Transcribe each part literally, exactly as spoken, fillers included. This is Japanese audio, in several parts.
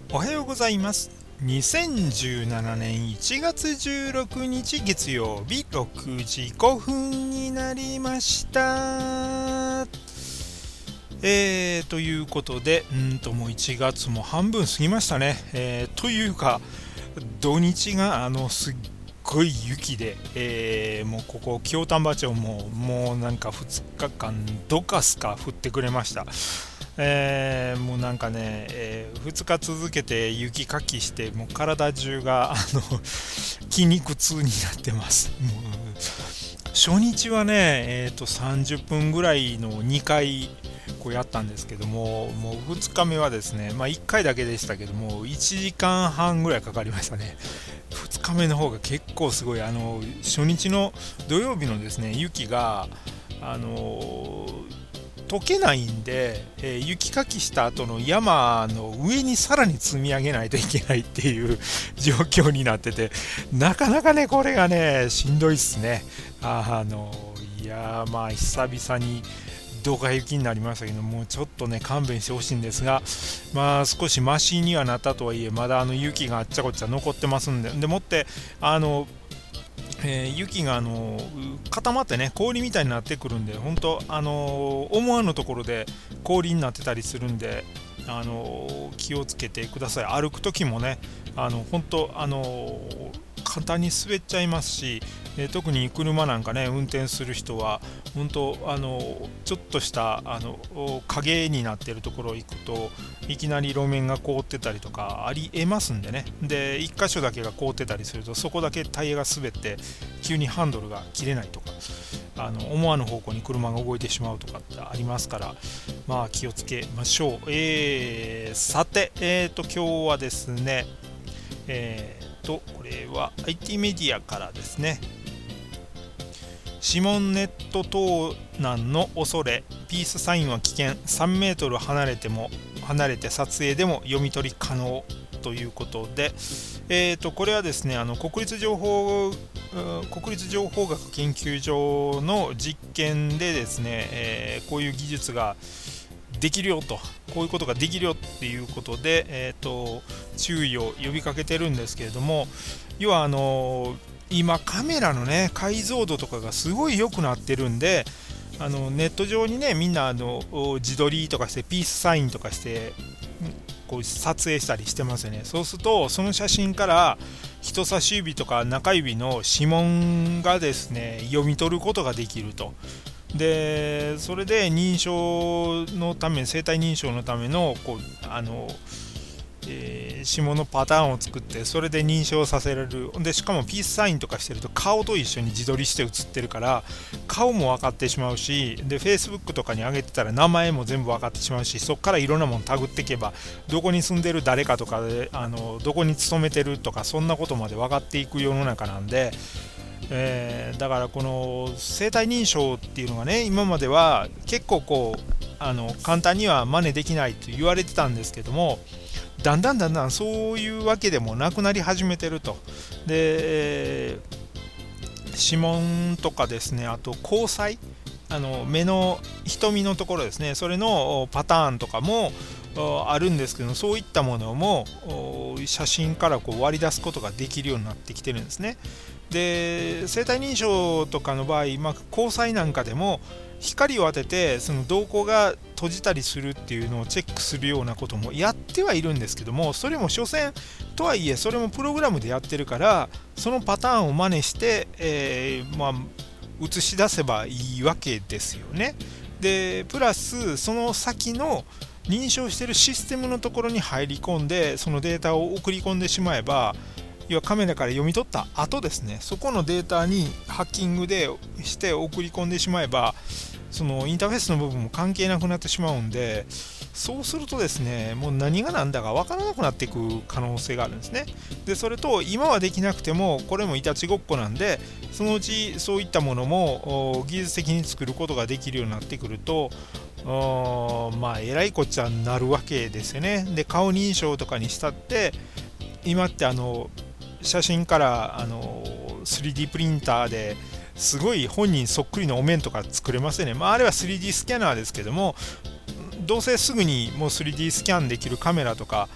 おはようございます。にせんじゅうななねんいちがつじゅうろくにち月曜日ろくじごふんになりました。えー、ということで、うんともういちがつも半分過ぎましたね。えー、というか、土日があのすっごい雪で、えーもうここ京丹波町ももうなんかふつかかんどかすか降ってくれました。えーもうなんかね、えーふつか続けて雪かきして、もう体中があの筋肉痛になってます。もう初日はね、えーとさんじゅっぷんぐらいのにかいこうやったんですけども、もうふつかめはですね、まあいっかいだけでしたけども、いちじかんはんぐらいかかりましたね。ふつかめの方が結構すごい、あの初日の土曜日のですね、雪があの溶けないんで、えー雪かきした後の山の上にさらに積み上げないといけないっていう状況になってて、なかなかねこれがねしんどいっすね。あのいやーまあ久々にドカ雪になりましたけども、ちょっとね勘弁してほしいんですが、まあ少しマシにはなったとはいえ、まだあの雪があっちゃこっちゃ残ってますんで、でもってあのえー雪があの固まってね氷みたいになってくるんで、本当あの思わぬところで氷になってたりするんで、あの気をつけてください。歩く時もね、あの本当あの簡単に滑っちゃいますし、えー特に車なんかね運転する人は本当あのちょっとしたあの影になっているところ行くといきなり路面が凍ってたりとかありえますんでね。でいっ箇所だけが凍ってたりすると、そこだけタイヤが滑って急にハンドルが切れないとか、あの思わぬ方向に車が動いてしまうとかってありますから、まあ気をつけましょう。えー、さて、えーと今日はですね、えーとこれは アイティー メディアからですね。指紋ネット盗難の恐れ、ピースサインは危険、さんメートル離れても離れて撮影でも読み取り可能ということで、えー、とこれはですね、あの国立情報国立情報学研究所の実験でですね、えーこういう技術ができるよと、こういうことができるよっていうことで、えー、と注意を呼びかけてるんですけれども、要はあの今カメラのね解像度とかがすごい良くなってるんで、あのネット上にねみんなあの自撮りとかしてピースサインとかしてこう撮影したりしてますよね。そうするとその写真から人差し指とか中指の指紋がですね読み取ることができると。でそれで認証のため、生体認証のためのこうあのえー指紋のパターンを作って、それで認証させられる。でしかもピースサインとかしてると顔と一緒に自撮りして写ってるから顔も分かってしまうし、で Facebook とかに上げてたら名前も全部分かってしまうし、そこからいろんなものタグっていけばどこに住んでる誰かとかで、あのどこに勤めてるとかそんなことまで分かっていく世の中なんで、えーだからこの生体認証っていうのがね、今までは結構こうあの簡単には真似できないと言われてたんですけども、だんだんだんだんそういうわけでもなくなり始めてると。で、指紋とかですね、あと虹彩、あの目の瞳のところですね、それのパターンとかもあるんですけど、そういったものも写真からこう割り出すことができるようになってきてるんですね。で生体認証とかの場合、まあ、虹彩なんかでも光を当ててその瞳孔が閉じたりするっていうのをチェックするようなこともやってはいるんですけども、それも所詮とはいえそれもプログラムでやってるから、そのパターンを真似して、えーまあ、映し出せばいいわけですよね。でプラスその先の認証しているシステムのところに入り込んでそのデータを送り込んでしまえば、要はカメラから読み取った後ですね、そこのデータにハッキングでして送り込んでしまえば、そのインターフェースの部分も関係なくなってしまうんで、そうするとですね、もう何が何だか分からなくなっていく可能性があるんですね。でそれと今はできなくてもこれもいたちごっこなんで、そのうちそういったものも技術的に作ることができるようになってくると、まあえらいこっちゃになるわけですよね。で顔認証とかにしたって、今ってあの写真からあの スリーディー プリンターですごい本人そっくりのお面とか作れますよね。まあ、あれは スリーディー スキャナーですけども、どうせすぐにもう スリーディー スキャンできるカメラとか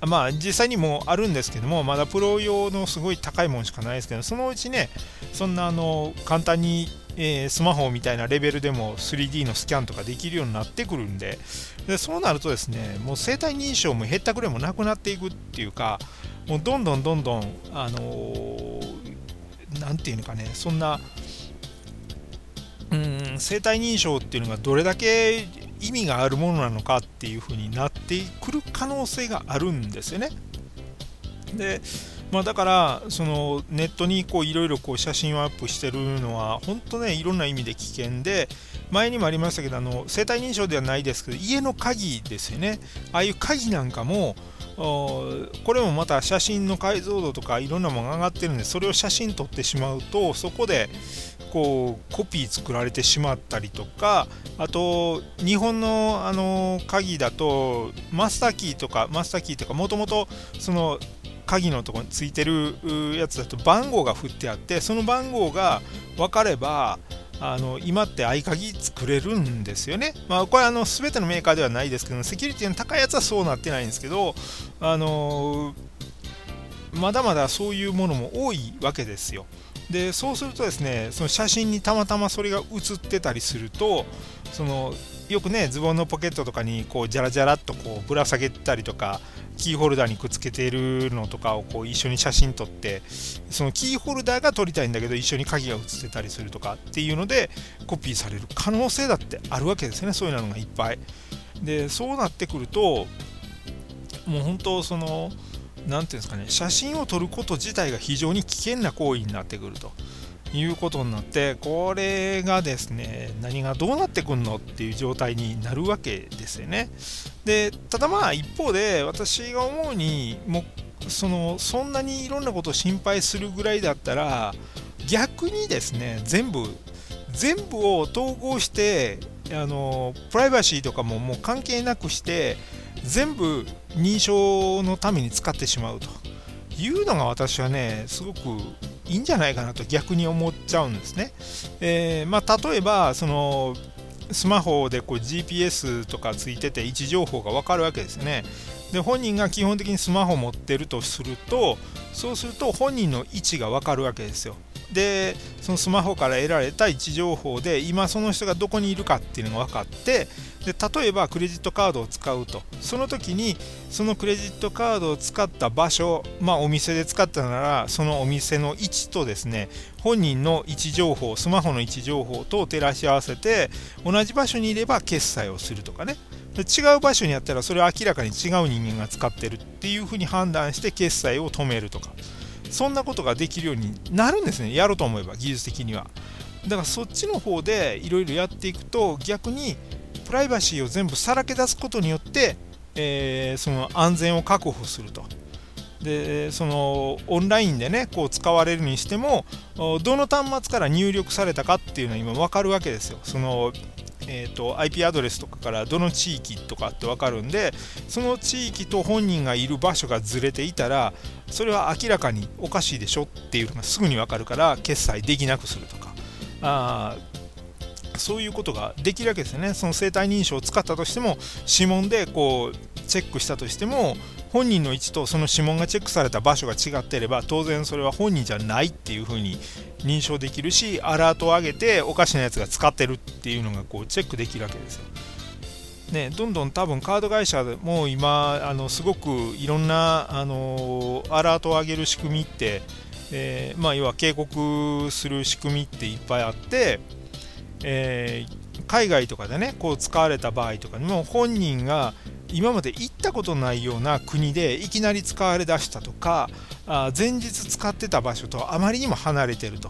まあ実際にもあるんですけども、まだプロ用のすごい高いものしかないですけど、そのうちね、そんなあの簡単に、えースマホみたいなレベルでも スリーディー のスキャンとかできるようになってくるんで、でそうなるとですね、もう生体認証もへったくれもなくなっていくっていうか、もうどんどんどんどん、あのーなんていうのかね、そんな、うん、生体認証っていうのがどれだけ意味があるものなのかっていう風になってくる可能性があるんですよね。で、まあ、だからそのネットにこういろいろこう写真をアップしてるのは本当ね、いろんな意味で危険で、前にもありましたけど、あの生体認証ではないですけど、家の鍵ですよね。ああいう鍵なんかも、これもまた写真の解像度とかいろんなものが上がってるんで、それを写真撮ってしまうと、そこでこうコピー作られてしまったりとか、あと日本のあの鍵だとマスターキーとかマスターキーとかもともとその鍵のところについてるやつだと番号が振ってあって、その番号が分かればあの今って合鍵作れるんですよね。まあ、これはあの全てのメーカーではないですけど、セキュリティの高いやつはそうなってないんですけど、あのーまだまだそういうものも多いわけですよ。でそうするとですね、その写真にたまたまそれが写ってたりすると、そのよくね、ズボンのポケットとかにこうジャラジャラっとこうぶら下げたりとか、キーホルダーにくっつけているのとかをこう一緒に写真撮って、そのキーホルダーが撮りたいんだけど一緒に鍵が写ってたりするとかっていうのでコピーされる可能性だってあるわけですね。そういうのがいっぱいで、そうなってくるともう本当そのなんていうんですかね、写真を撮ること自体が非常に危険な行為になってくるということになって、これがですね、何がどうなってくるのっていう状態になるわけですよね。でただまあ一方で私が思うに、もうそのそんなにいろんなことを心配するぐらいだったら、逆にですね、全部全部を統合して、あのプライバシーとかももう関係なくして全部認証のために使ってしまうというのが、私はねすごくいいんじゃないかなと逆に思っちゃうんですね。えーまあ、例えばそのスマホでこう ジーピーエス とかついてて位置情報が分かるわけですよね。で本人が基本的にスマホを持ってるとすると、そうすると本人の位置が分かるわけですよ。でそのスマホから得られた位置情報で今その人がどこにいるかっていうのが分かって、で例えばクレジットカードを使うと、その時にそのクレジットカードを使った場所、まあお店で使ったならそのお店の位置とですね、本人の位置情報、スマホの位置情報と照らし合わせて、同じ場所にいれば決済をするとかね、で違う場所にあったらそれは明らかに違う人間が使ってるっていうふうに判断して決済を止めるとか、そんなことができるようになるんですね、やろうと思えば技術的には。だからそっちの方でいろいろやっていくと、逆にプライバシーを全部さらけ出すことによって、えーその安全を確保すると。でそのオンラインでねこう使われるにしても、どの端末から入力されたかっていうのは今分かるわけですよ。そのえーと、アイピー アドレスとかからどの地域とかって分かるんで、その地域と本人がいる場所がずれていたら、それは明らかにおかしいでしょっていうのがすぐに分かるから、決済できなくするとか、あそういうことができるわけですよね。その生体認証を使ったとしても、指紋でこうチェックしたとしても、本人の位置とその指紋がチェックされた場所が違っていれば、当然それは本人じゃないっていう風に認証できるし、アラートを上げておかしなやつが使ってるっていうのがこうチェックできるわけですよ。ね、どんどん多分カード会社も今あのすごくいろんなあのアラートを上げる仕組みって、えーまあ、要は警告する仕組みっていっぱいあって、えー、海外とかでねこう使われた場合とかにも、本人が今まで行ったことないような国でいきなり使われだしたとか、あ前日使ってた場所とあまりにも離れてると、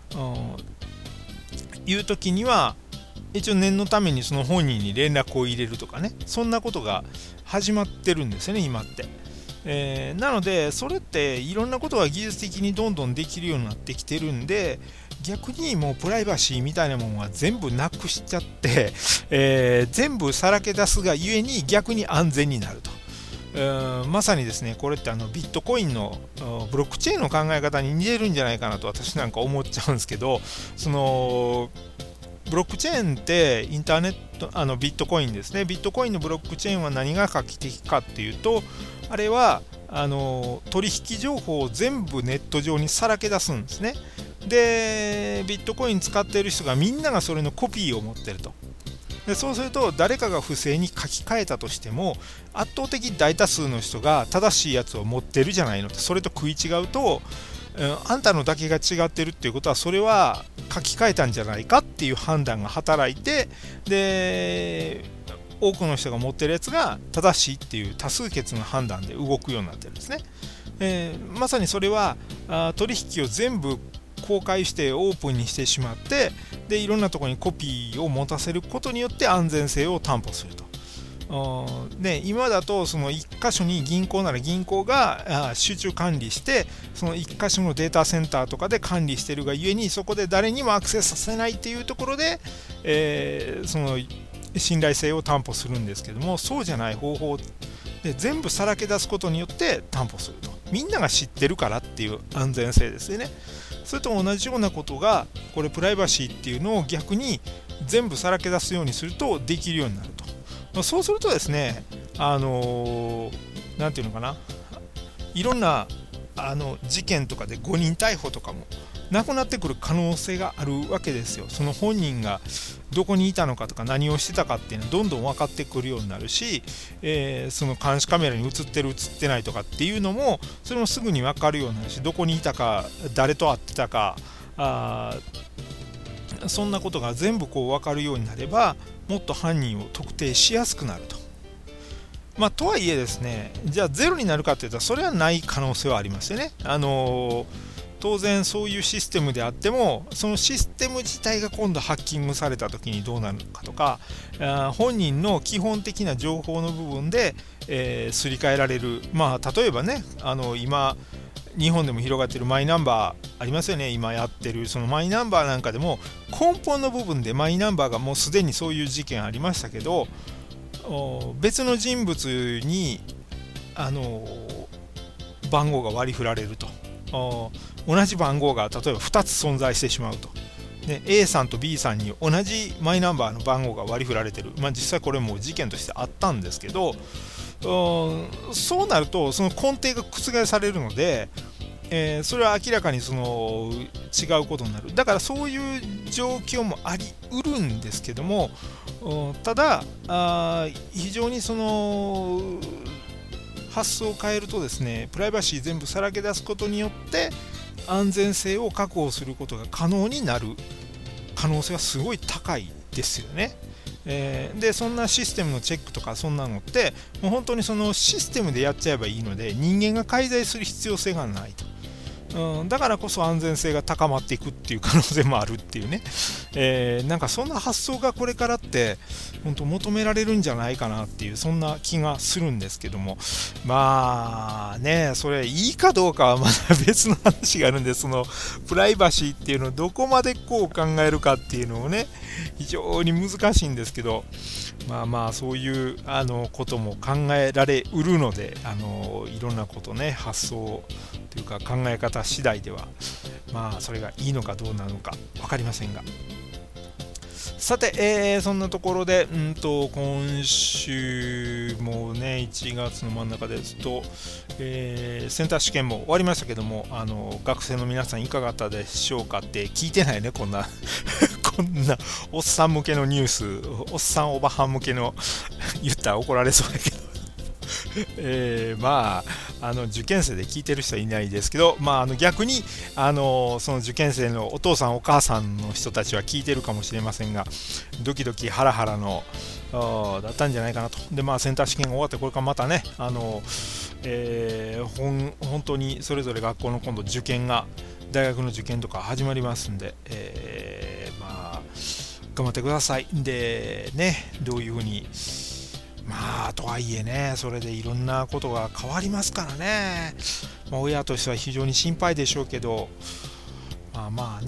うん、いう時には一応念のためにその本人に連絡を入れるとかね、そんなことが始まってるんですよね今って。えー、なのでそれっていろんなことが技術的にどんどんできるようになってきてるんで、逆にもうプライバシーみたいなものは全部なくしちゃって、えー、全部さらけ出すがゆえに逆に安全になると。えー、まさにですね、これってあのビットコインのブロックチェーンの考え方に似てるんじゃないかなと私なんか思っちゃうんですけど、そのブロックチェーンってインターネット、あのビットコインですね。ビットコインのブロックチェーンは何が画期的かっていうと、あれはあの取引情報を全部ネット上にさらけ出すんですね。で、ビットコイン使っている人がみんながそれのコピーを持ってると。でそうすると誰かが不正に書き換えたとしても圧倒的大多数の人が正しいやつを持ってるじゃないのって、それと食い違うと、うん、あんたのだけが違ってるっていうことはそれは書き換えたんじゃないかっていう判断が働いて、で多くの人が持ってるやつが正しいっていう多数決の判断で動くようになってるんですね。えー、まさにそれはあ取引を全部公開してオープンにしてしまって、でいろんなところにコピーを持たせることによって安全性を担保すると。で今だとそのいっ箇所に銀行なら銀行が集中管理して、そのいっ箇所のデータセンターとかで管理しているがゆえに、そこで誰にもアクセスさせないっていうところで、えー、その信頼性を担保するんですけども、そうじゃない方法で全部さらけ出すことによって担保すると。みんなが知ってるからっていう安全性ですよね。それと同じようなことが、これプライバシーっていうのを逆に全部さらけ出すようにするとできるようになると。そうするとですね、あのー、なんていうのかな、いろんなあの事件とかで誤認逮捕とかもなくなってくる可能性があるわけですよ。その本人がどこにいたのかとか何をしてたかっていうのはどんどん分かってくるようになるし、えー、その監視カメラに映ってる映ってないとかっていうのもそれもすぐに分かるようになるし、どこにいたか誰と会ってたか、あそんなことが全部こう分かるようになれば、もっと犯人を特定しやすくなると。まあ、とはいえですね、じゃあゼロになるかっていったらそれはない可能性はありますよね。あのー、当然そういうシステムであっても、そのシステム自体が今度ハッキングされた時にどうなるのかとか、あ本人の基本的な情報の部分で、えー、すり替えられる。まあ例えばね、あの今日本でも広がっているマイナンバーありますよね。今やってるそのマイナンバーなんかでも根本の部分でマイナンバーがもうすでにそういう事件ありましたけど、別の人物にあの番号が割り振られると。同じ番号が例えばふたつ存在してしまうと。で A さんと B さんに同じマイナンバーの番号が割り振られてる。まあ実際これも事件としてあったんですけど、そうなるとその根底が覆されるので、えー、それは明らかにその違うことになる。だからそういう状況もありうるんですけども、ただあ非常にその発想を変えるとですね、プライバシー全部さらけ出すことによって安全性を確保することが可能になる可能性はすごい高いですよね。えー、でそんなシステムのチェックとかそんなのってもう本当にそのシステムでやっちゃえばいいので、人間が介在する必要性がないと。うん、だからこそ安全性が高まっていくっていう可能性もあるっていうね、えー、なんかそんな発想がこれからって本当求められるんじゃないかなっていう、そんな気がするんですけども、まあね、それいいかどうかはまだ別の話があるんで、そのプライバシーっていうのをどこまでこう考えるかっていうのをね、非常に難しいんですけど、まあまあそういうあのことも考えられうるので、あのいろんなことね、発想というか考え方次第ではまあそれがいいのかどうなのか分かりませんが、さて、えー、そんなところでうんと今週もねいちがつの真ん中ですと、えー、センター試験も終わりましたけども、あの学生の皆さんいかがだったでしょうかって。聞いてないねこんなこんなおっさん向けのニュース、おっさんおばはん向けの言ったら怒られそうだけどえー、まああの受験生で聞いてる人はいないですけど、まあ、あの逆にあのその受験生のお父さんお母さんの人たちは聞いてるかもしれませんが、ドキドキハラハラのだったんじゃないかなと。でまあセンター試験が終わってこれからまたね、あの、えー、ほん本当にそれぞれ学校の今度受験が大学の受験とか始まりますんで、えー、まあ頑張ってください。でね、どういうふうにまあとはいえね、それでいろんなことが変わりますからね、まあ、親としては非常に心配でしょうけど、まあまあね、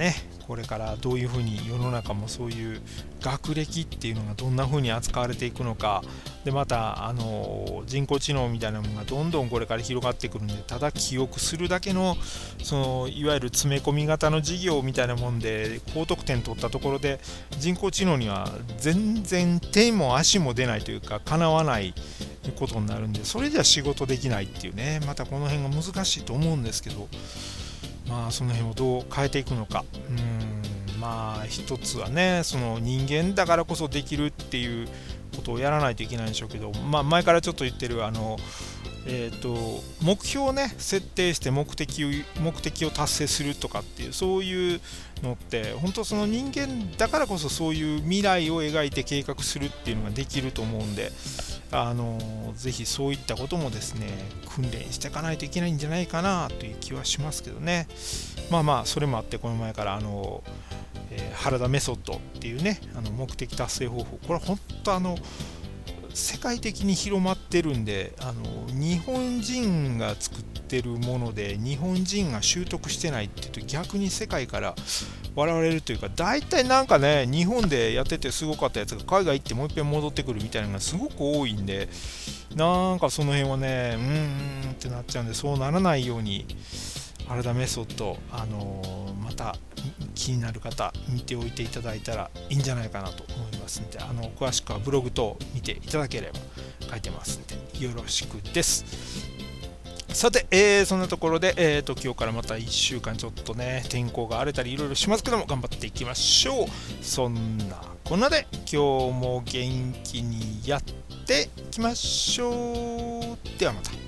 これからどういうふうに世の中もそういう学歴っていうのがどんなふうに扱われていくのかで、またあの人工知能みたいなものがどんどんこれから広がってくるんで、ただ記憶するだけのそのいわゆる詰め込み型の授業みたいなもんで高得点取ったところで人工知能には全然手も足も出ないというかかなわないことになるんで、それじゃ仕事できないっていうね、またこの辺が難しいと思うんですけど、まあその辺をどう変えていくのか。うーんまあ一つはね、その人間だからこそできるっていうことをやらないといけないんでしょうけど、まあ前からちょっと言ってるあのえー、と目標をね設定して目的を目的を達成するとかっていうそういうのって本当その人間だからこそそういう未来を描いて計画するっていうのができると思うんで、あのぜひそういったこともですね訓練していかないといけないんじゃないかなという気はしますけどね。まあまあそれもあってこの前からあの、えー原田メソッドっていうねあの目的達成方法、これは本当あの世界的に広まってるんで、あの日本人が作ってるもので日本人が習得してないっていうと逆に世界から笑われるというか、大体なんかね日本でやっててすごかったやつが海外行ってもう一遍戻ってくるみたいなのがすごく多いんで、なんかその辺はねうーんってなっちゃうんで、そうならないように原田メソッド、あのーまた気になる方見ておいていただいたらいいんじゃないかなと思いますので、あの詳しくはブログ等見ていただければ書いてますのでよろしくです。さて、えーそんなところで、えーと今日からまたいっしゅうかんちょっとね天候が荒れたりいろいろしますけども頑張っていきましょう。そんなこんなで今日も元気にやっていきましょう。ではまた。